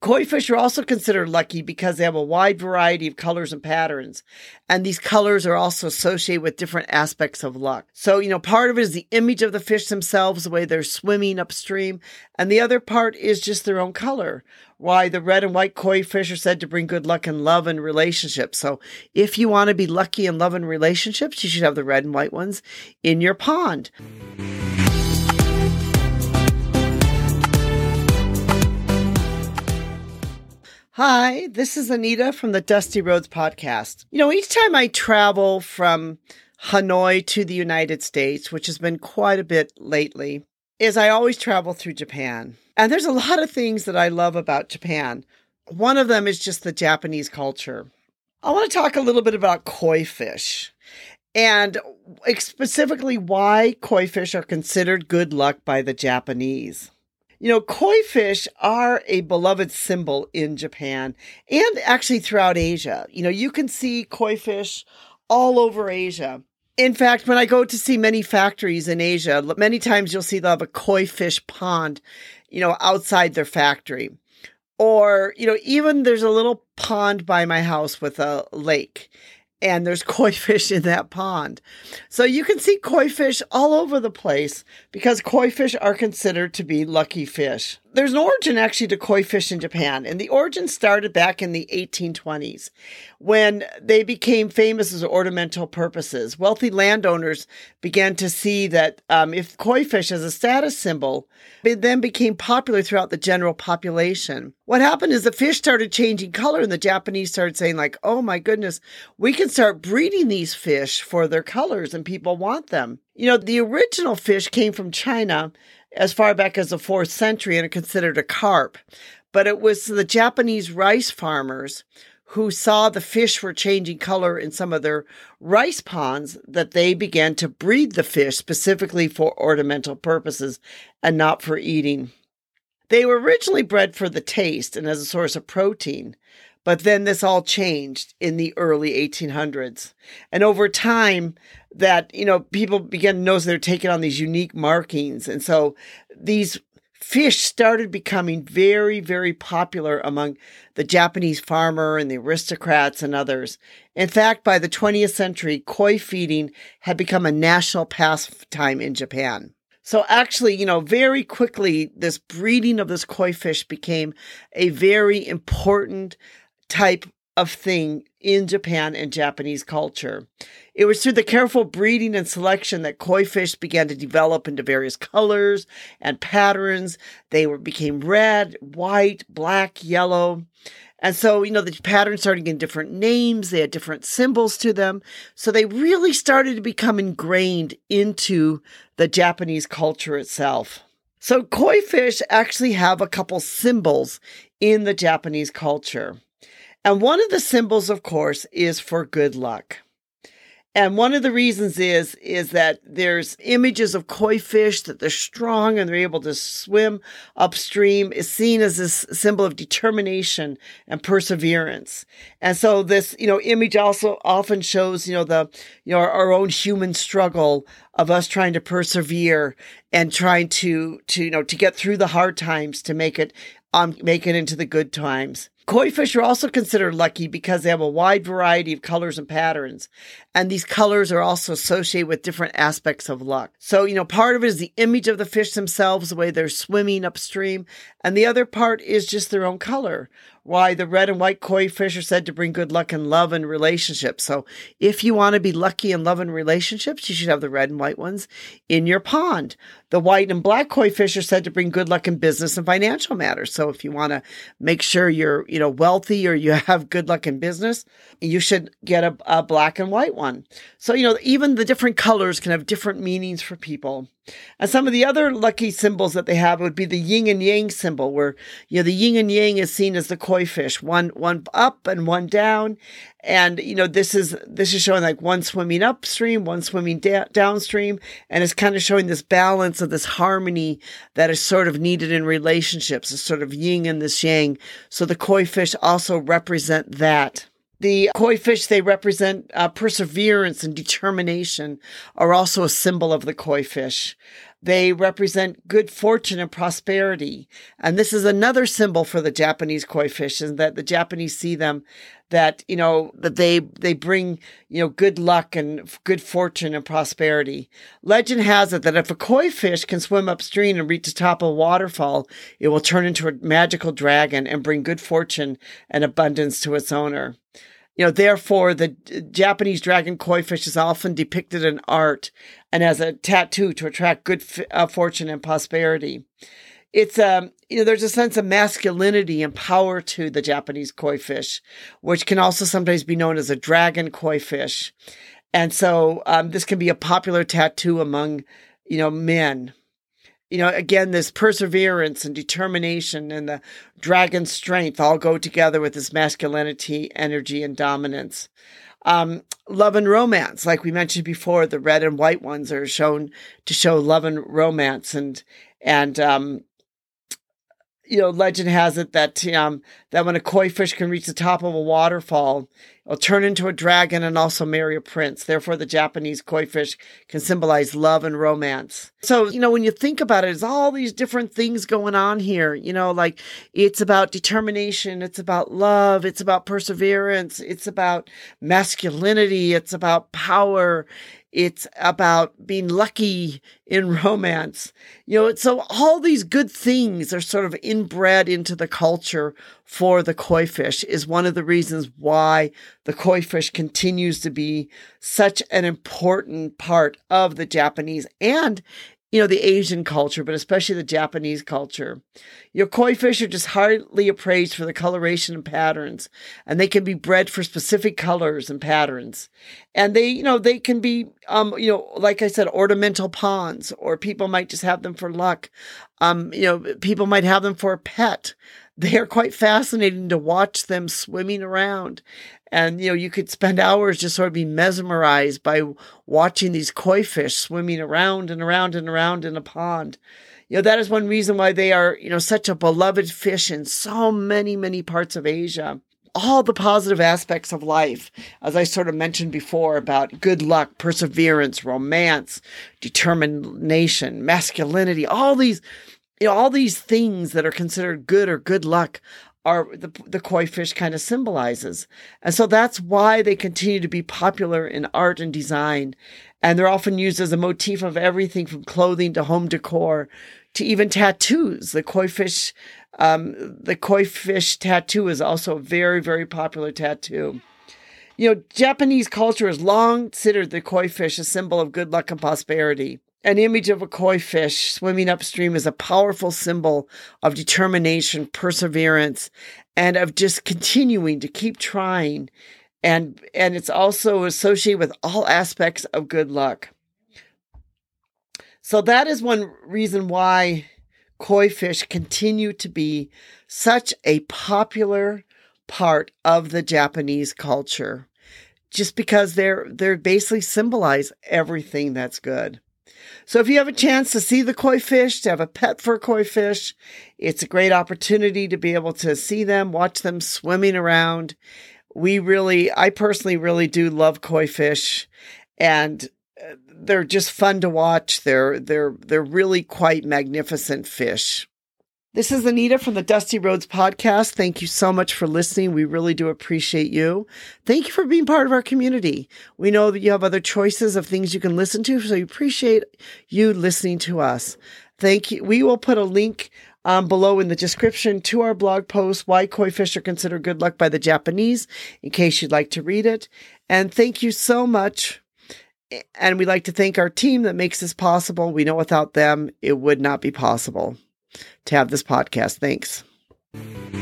Koi fish are also considered lucky because they have a wide variety of colors and patterns. And these colors are also associated with different aspects of luck. So, part of it is the image of the fish themselves, the way they're swimming upstream. And the other part is just their own color. Why the red and white koi fish are said to bring good luck in love and relationships. So if you want to be lucky in love and relationships, you should have the red and white ones in your pond. Hi, this is Anita from the Dusty Roads Podcast. Each time I travel from Hanoi to the United States, which has been quite a bit lately, is I always travel through Japan. And there's a lot of things that I love about Japan. One of them is just the Japanese culture. I want to talk a little bit about koi fish and specifically why koi fish are considered good luck by the Japanese. Koi fish are a beloved symbol in Japan and actually throughout Asia. You can see koi fish all over Asia. In fact, when I go to see many factories in Asia, many times you'll see they'll have a koi fish pond, outside their factory. Or, even there's a little pond by my house with a lake. And there's koi fish in that pond. So you can see koi fish all over the place because koi fish are considered to be lucky fish. There's an origin actually to koi fish in Japan, and the origin started back in the 1820s when they became famous as ornamental purposes. Wealthy landowners began to see that if koi fish as a status symbol, it then became popular throughout the general population. What happened is the fish started changing color, and the Japanese started saying oh my goodness, we can start breeding these fish for their colors and people want them. The original fish came from China as far back as the 4th century and are considered a carp. But it was the Japanese rice farmers who saw the fish were changing color in some of their rice ponds that they began to breed the fish specifically for ornamental purposes and not for eating. They were originally bred for the taste and as a source of protein. But then this all changed in the early 1800s. And over time that, people began to notice they're taking on these unique markings. And so these fish started becoming very, very popular among the Japanese farmer and the aristocrats and others. In fact, by the 20th century, koi feeding had become a national pastime in Japan. So actually, very quickly, this breeding of this koi fish became a very important type of thing in Japan and Japanese culture. It was through the careful breeding and selection that koi fish began to develop into various colors and patterns. They became red, white, black, yellow. And so, the patterns started getting different names. They had different symbols to them. So they really started to become ingrained into the Japanese culture itself. So koi fish actually have a couple symbols in the Japanese culture. And one of the symbols, of course, is for good luck. And one of the reasons is that there's images of koi fish that they're strong and they're able to swim upstream is seen as this symbol of determination and perseverance. And so this, image also often shows, our own human struggle of us trying to persevere and trying to get through the hard times to make it into the good times. Koi fish are also considered lucky because they have a wide variety of colors and patterns. And these colors are also associated with different aspects of luck. So, part of it is the image of the fish themselves, the way they're swimming upstream. And the other part is just their own color. Why the red and white koi fish are said to bring good luck in love and relationships. So if you want to be lucky in love and relationships, you should have the red and white ones in your pond. The white and black koi fish are said to bring good luck in business and financial matters. So if you want to make sure you're, wealthy or you have good luck in business, you should get a black and white one. So, even the different colors can have different meanings for people. And some of the other lucky symbols that they have would be the yin and yang symbol, where, the yin and yang is seen as the koi fish, one up and one down. And, this is showing like one swimming upstream, one swimming downstream. And it's kind of showing this balance of this harmony that is sort of needed in relationships, this sort of yin and this yang. So the koi fish also represent that. The koi fish, they represent perseverance and determination, are also a symbol of the koi fish. They represent good fortune and prosperity. And this is another symbol for the Japanese koi fish, is that the Japanese see them that, that they bring, good luck and good fortune and prosperity. Legend has it that if a koi fish can swim upstream and reach the top of a waterfall, it will turn into a magical dragon and bring good fortune and abundance to its owner. Therefore, the Japanese dragon koi fish is often depicted in art and as a tattoo to attract good fortune and prosperity. It's, there's a sense of masculinity and power to the Japanese koi fish, which can also sometimes be known as a dragon koi fish. And so this can be a popular tattoo among, men. Again, this perseverance and determination and the dragon strength all go together with this masculinity, energy, and dominance. Love and romance, like we mentioned before, the red and white ones are shown to show love and romance. And legend has it that that when a koi fish can reach the top of a waterfall, it'll turn into a dragon and also marry a prince. Therefore, the Japanese koi fish can symbolize love and romance. So, when you think about it, there's all these different things going on here. Like it's about determination, it's about love, it's about perseverance, it's about masculinity, it's about power. It's about being lucky in romance. So all these good things are sort of inbred into the culture for the koi fish is one of the reasons why the koi fish continues to be such an important part of the Japanese and the Asian culture, but especially the Japanese culture. Koi fish are just highly appraised for the coloration and patterns, and they can be bred for specific colors and patterns. And they can be, like I said, ornamental ponds, or people might just have them for luck. People might have them for a pet. They are quite fascinating to watch them swimming around. And, you could spend hours just sort of being mesmerized by watching these koi fish swimming around and around and around in a pond. That is one reason why they are, such a beloved fish in so many, many parts of Asia. All the positive aspects of life, as I sort of mentioned before, about good luck, perseverance, romance, determination, masculinity, all these things that are considered good or good luck are the koi fish kind of symbolizes. And so that's why they continue to be popular in art and design. And they're often used as a motif of everything from clothing to home decor to even tattoos. The koi fish tattoo is also a very, very popular tattoo. Japanese culture has long considered the koi fish a symbol of good luck and prosperity. An image of a koi fish swimming upstream is a powerful symbol of determination, perseverance, and of just continuing to keep trying. And it's also associated with all aspects of good luck. So that is one reason why koi fish continue to be such a popular part of the Japanese culture, just because they're basically symbolize everything that's good. So if you have a chance to see the koi fish, to have a pet for a koi fish, it's a great opportunity to be able to see them, watch them swimming around. I personally really do love koi fish, and they're just fun to watch. They're really quite magnificent fish. This is Anita from the Dusty Roads Podcast. Thank you so much for listening. We really do appreciate you. Thank you for being part of our community. We know that you have other choices of things you can listen to, so we appreciate you listening to us. Thank you. We will put a link below in the description to our blog post, Why Koi Fish Are Considered Good Luck by the Japanese, in case you'd like to read it. And thank you so much. And we'd like to thank our team that makes this possible. We know without them, it would not be possible to have this podcast. Thanks.